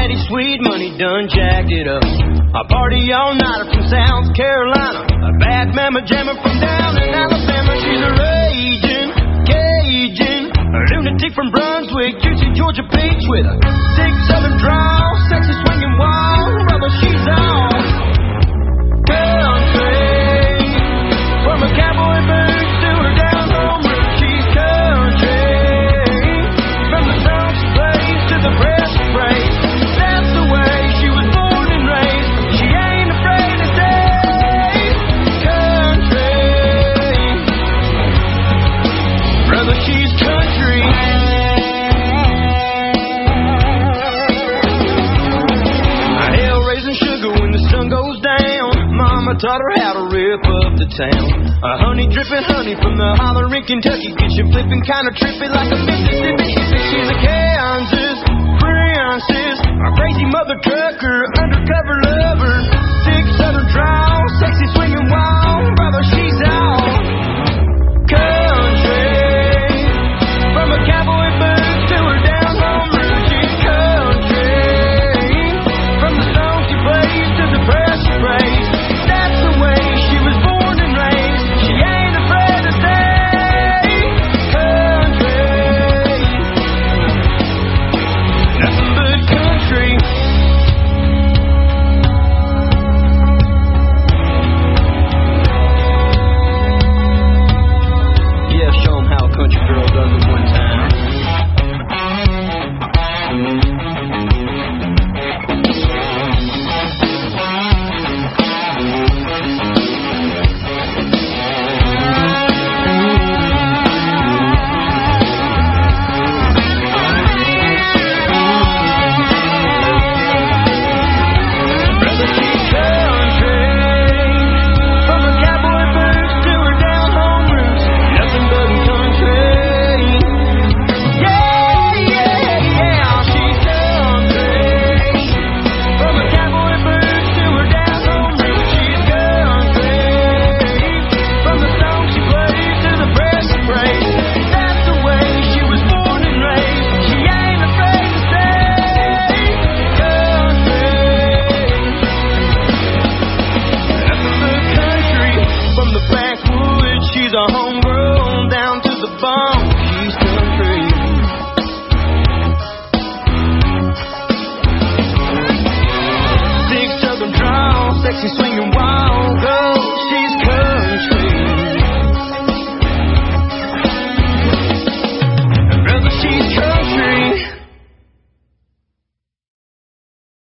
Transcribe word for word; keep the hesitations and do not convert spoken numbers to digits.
daddy sweet money done jacked it up. A party all nighter from South Carolina, a bad mama jammer from down in Alabama. She's a raging Cajun, a lunatic from Brunswick, juicy Georgia peach with a thick southern drawl, sexy swinging wall. Brother, she's all country, from a cowboy boots to her down home roots. She's country, from the song she plays to the breath she prays. That's the way she was born and raised. She ain't afraid to say country. Brother, she's country. Hell raising sugar when the sun goes down. Mama taught her how to rip up the town. A honey dripping honey from the holler in Kentucky, gets you flipping kind of trippy like a Mississippi hippie. She's a Kansas princess, a crazy mother trucker, undercover lover, thick southern drawl, sexy swinging wild. Brother, she's all country, from a cowboy boot to her down home roots. She's country, from the song she plays to the prayer she prays. That's the way she was born and raised. She ain't afraid to say country. Nothing but country. Yeah, show 'em how a country girl does it one time. Brother, she's country, from a cowboy boots to her down home roots. Nothing but country. Yeah, yeah, yeah. She's country, from a cowboy boots to her down home roots. She's country, from the song she plays to the prayer she prays. That's the way she was born and raised. She ain't afraid to say country. Nothing but country, from the backwoods. She's a homegrown down to the bone. She's country. Thick southern drawl, sexy swinging wild.